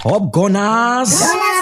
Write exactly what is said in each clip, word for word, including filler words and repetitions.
Up Gunners!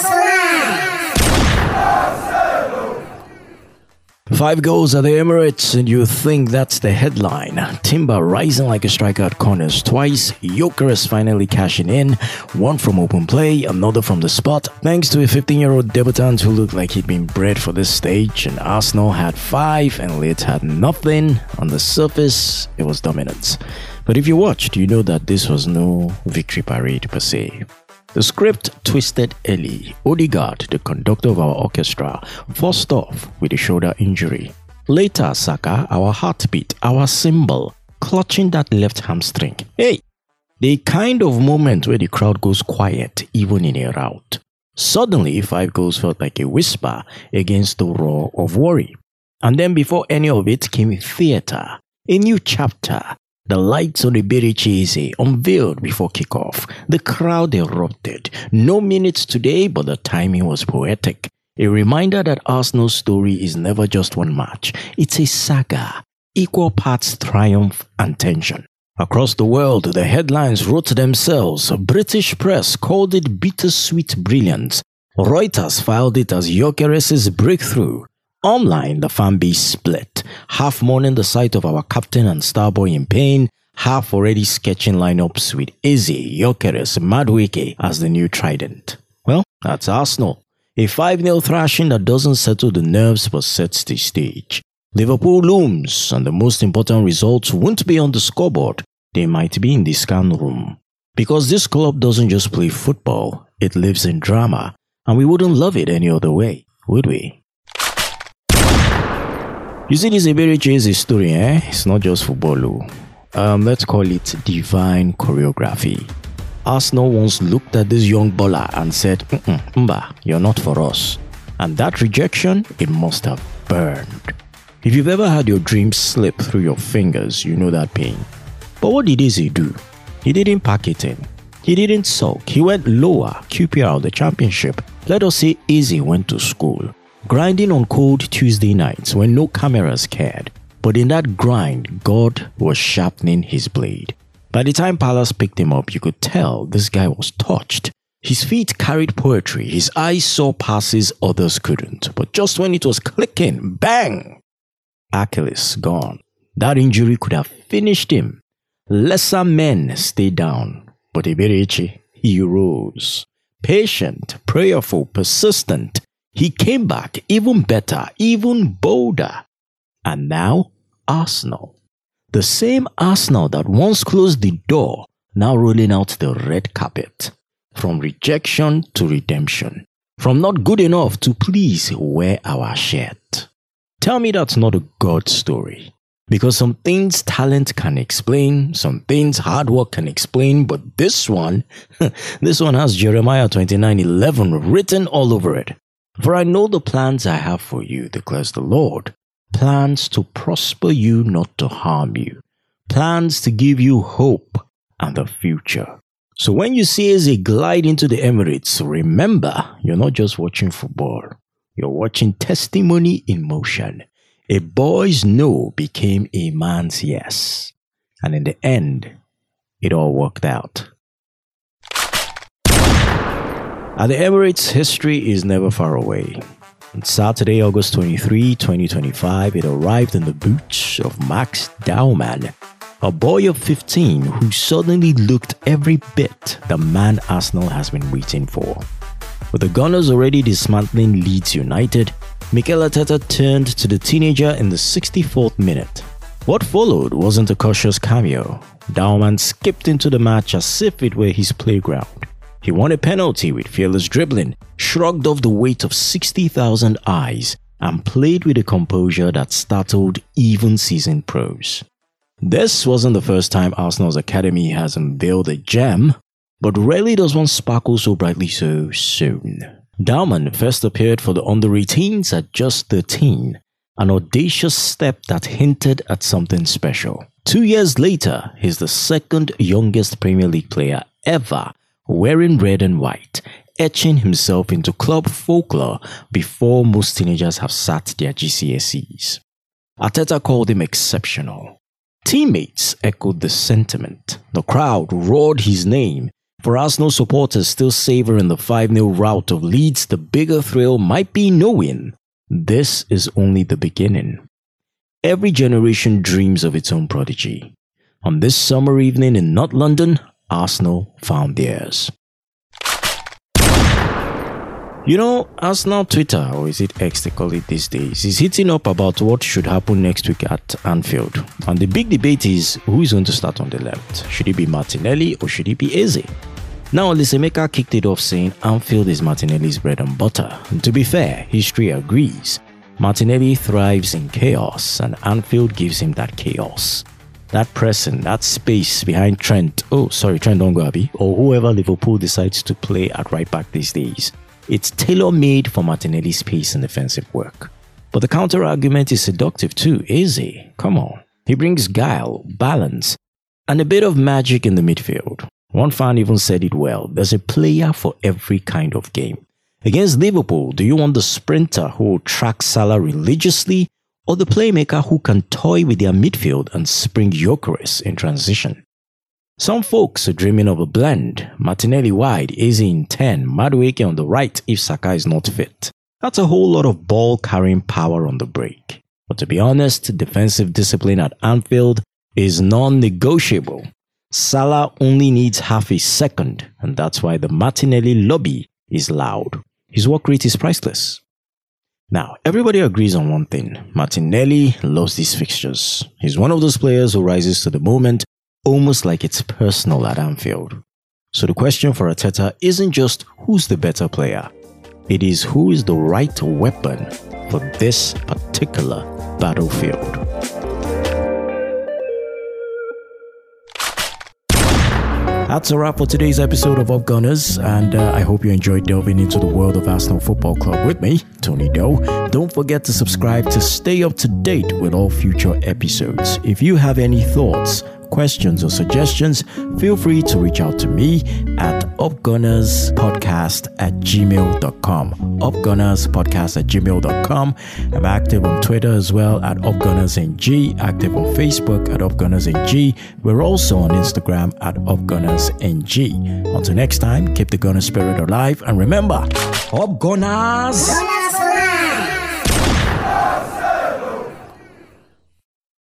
Five goals at the Emirates, and you think that's the headline. Timber rising like a striker at corners twice. Gyökeres finally cashing in. One from open play, another from the spot. Thanks to a fifteen-year-old debutant who looked like he'd been bred for this stage. And Arsenal had five, and Leeds had nothing. On the surface, it was dominance. But if you watched, you know that this was no victory parade per se. The script twisted early. Odegaard, the conductor of our orchestra, forced off with a shoulder injury. Later, Saka, our heartbeat, our symbol, clutching that left hamstring. Hey, the kind of moment where the crowd goes quiet even in a rout. Suddenly, five goals felt like a whisper against the roar of worry. And then before any of it came theatre, a new chapter. The lights on the Iberice unveiled before kickoff. The crowd erupted. No minutes today, but the timing was poetic. A reminder that Arsenal's story is never just one match. It's a saga, equal parts triumph and tension. Across the world, the headlines wrote themselves. British press called it bittersweet brilliance. Reuters filed it as Gyökeres' breakthrough. Online, the fan base split, half mourning the sight of our captain and star boy in pain, half already sketching lineups with Eze, Gyökeres, Madueke as the new trident. Well, that's Arsenal. A five nil thrashing that doesn't settle the nerves but sets the stage. Liverpool looms, and the most important results won't be on the scoreboard, they might be in the scan room. Because this club doesn't just play football, it lives in drama, and we wouldn't love it any other way, would we? You see, this Iberice is a story, eh? It's not just football. Um, let's call it divine choreography. Arsenal once looked at this young baller and said, Mm-mm, Mba, you're not for us. And that rejection, it must have burned. If you've ever had your dreams slip through your fingers, you know that pain. But what did Eze do? He didn't pack it in. He didn't sulk. He went lower, Q P R of the championship. Let us say Eze went to school. Grinding on cold Tuesday nights when no cameras cared. But in that grind, God was sharpening his blade. By the time Palace picked him up, you could tell this guy was touched. His feet carried poetry, his eyes saw passes others couldn't. But just when it was clicking, bang! Achilles gone. That injury could have finished him. Lesser men stayed down, but Iberice, he rose. Patient, prayerful, persistent. He came back even better, even bolder. And now, Arsenal. The same Arsenal that once closed the door, now rolling out the red carpet. From rejection to redemption. From not good enough to please wear our shirt. Tell me that's not a God story. Because some things talent can explain, some things hard work can explain, but this one, this one has Jeremiah twenty-nine eleven written all over it. For I know the plans I have for you, declares the Lord. Plans to prosper you, not to harm you. Plans to give you hope and the future. So when you see Eze glide into the Emirates, remember, you're not just watching football. You're watching testimony in motion. A boy's no became a man's yes. And in the end, it all worked out. At the Emirates, history is never far away. On Saturday, August twenty-third, twenty twenty-five, it arrived in the boots of Max Daumann, a boy of fifteen who suddenly looked every bit the man Arsenal has been waiting for. With the Gunners already dismantling Leeds United, Mikel Arteta turned to the teenager in the sixty-fourth minute. What followed wasn't a cautious cameo. Daumann skipped into the match as if it were his playground. He won a penalty with fearless dribbling, shrugged off the weight of sixty thousand eyes, and played with a composure that startled even seasoned pros. This wasn't the first time Arsenal's academy has unveiled a gem, but rarely does one sparkle so brightly so soon. Daumann first appeared for the under eighteens at just thirteen, an audacious step that hinted at something special. Two years later, he's the second youngest Premier League player ever wearing red and white, etching himself into club folklore before most teenagers have sat their G C S Es. Arteta called him exceptional. Teammates echoed the sentiment. The crowd roared his name, For Arsenal supporters still savouring the five nil rout of Leeds, the bigger thrill might be knowing this is only the beginning. Every generation dreams of its own prodigy. On this summer evening in North London, Arsenal found theirs. You know, Arsenal Twitter, or is it X they call it these days, is heating up about what should happen next week at Anfield. And the big debate is who is going to start on the left. Should it be Martinelli or should it be Eze? Now, Lisemeka kicked it off saying Anfield is Martinelli's bread and butter. And to be fair, history agrees. Martinelli thrives in chaos and Anfield gives him that chaos. That pressing, that space behind Trent, oh sorry, Trent don't go Abi, or whoever Liverpool decides to play at right back these days. It's tailor-made for Martinelli's pace and defensive work. But the counter-argument is seductive too, Eze. Come on. He brings guile, balance, and a bit of magic in the midfield. One fan even said it well, there's a player for every kind of game. Against Liverpool, do you want the sprinter who will track Salah religiously, or the playmaker who can toy with their midfield and spring Gyökeres in transition? Some folks are dreaming of a blend. Martinelli wide, Eze in ten, Madueke on the right if Saka is not fit. That's a whole lot of ball carrying power on the break. But to be honest, defensive discipline at Anfield is non-negotiable. Salah only needs half a second, and that's why the Martinelli lobby is loud. His work rate is priceless. Now, everybody agrees on one thing. Martinelli loves these fixtures. He's one of those players who rises to the moment almost like it's personal at Anfield. So the question for Arteta isn't just who's the better player. It is who is the right weapon for this particular battlefield. That's a wrap for today's episode of Up Gunners, and uh, I hope you enjoyed delving into the world of Arsenal Football Club with me, Tony Doe. Don't forget to subscribe to stay up to date with all future episodes. If you have any thoughts, questions, or suggestions, feel free to reach out to me at upgunnerspodcast at gmail dot com. upgunnerspodcast at gmail dot com. I'm active on Twitter as well at upgunnersng, active on Facebook at upgunnersng. We're also on Instagram at upgunnersng. Until next time, keep the gunner spirit alive, and remember, Up Gunners!